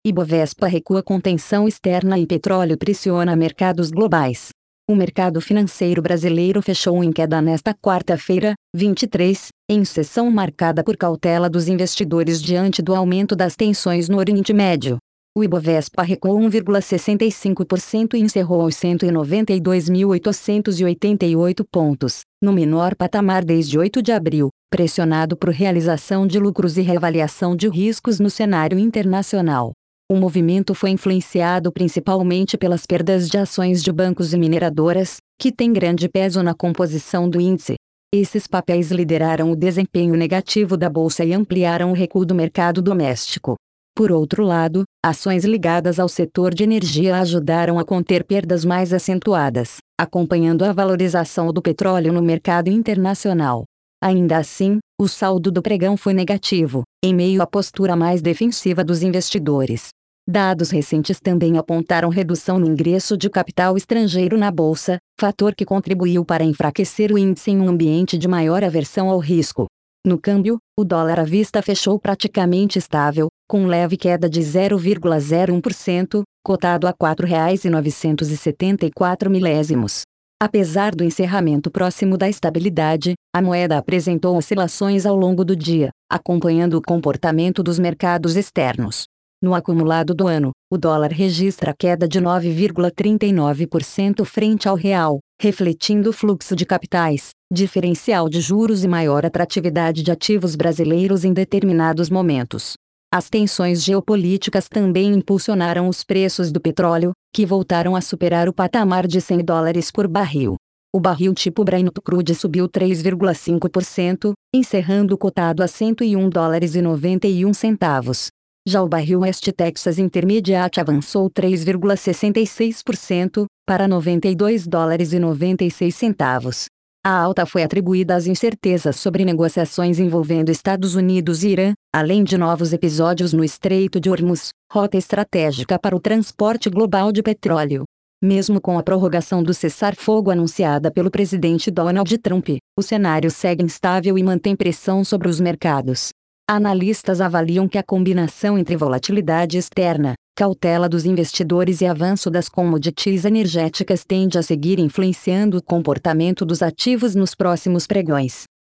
Ibovespa recua com tensão externa e petróleo pressiona mercados globais. O mercado financeiro brasileiro fechou em queda nesta quarta-feira, 23, em sessão marcada por cautela dos investidores diante do aumento das tensões no Oriente Médio. O Ibovespa recuou 1,65% e encerrou aos 192.888 pontos, no menor patamar desde 8 de abril, pressionado por realização de lucros e reavaliação de riscos no cenário internacional. O movimento foi influenciado principalmente pelas perdas de ações de bancos e mineradoras, que têm grande peso na composição do índice. Esses papéis lideraram o desempenho negativo da bolsa e ampliaram o recuo do mercado doméstico. Por outro lado, ações ligadas ao setor de energia ajudaram a conter perdas mais acentuadas, acompanhando a valorização do petróleo no mercado internacional. Ainda assim, o saldo do pregão foi negativo, em meio à postura mais defensiva dos investidores. Dados recentes também apontaram redução no ingresso de capital estrangeiro na bolsa, fator que contribuiu para enfraquecer o índice em um ambiente de maior aversão ao risco. No câmbio, o dólar à vista fechou praticamente estável, com leve queda de 0,01%, cotado a R$ 4,974. Apesar do encerramento próximo da estabilidade, a moeda apresentou oscilações ao longo do dia, acompanhando o comportamento dos mercados externos. No acumulado do ano, o dólar registra queda de 9,39% frente ao real, refletindo o fluxo de capitais, diferencial de juros e maior atratividade de ativos brasileiros em determinados momentos. As tensões geopolíticas também impulsionaram os preços do petróleo, que voltaram a superar o patamar de $100 por barril. O barril tipo Brent Crude subiu 3,5%, encerrando cotado a $101,91. Já o barril West Texas Intermediate avançou 3,66%, para $92,96. A alta foi atribuída às incertezas sobre negociações envolvendo Estados Unidos e Irã, além de novos episódios no Estreito de Hormuz, rota estratégica para o transporte global de petróleo. Mesmo com a prorrogação do cessar-fogo anunciada pelo presidente Donald Trump, o cenário segue instável e mantém pressão sobre os mercados. Analistas avaliam que a combinação entre volatilidade externa, cautela dos investidores e avanço das commodities energéticas tende a seguir influenciando o comportamento dos ativos nos próximos pregões.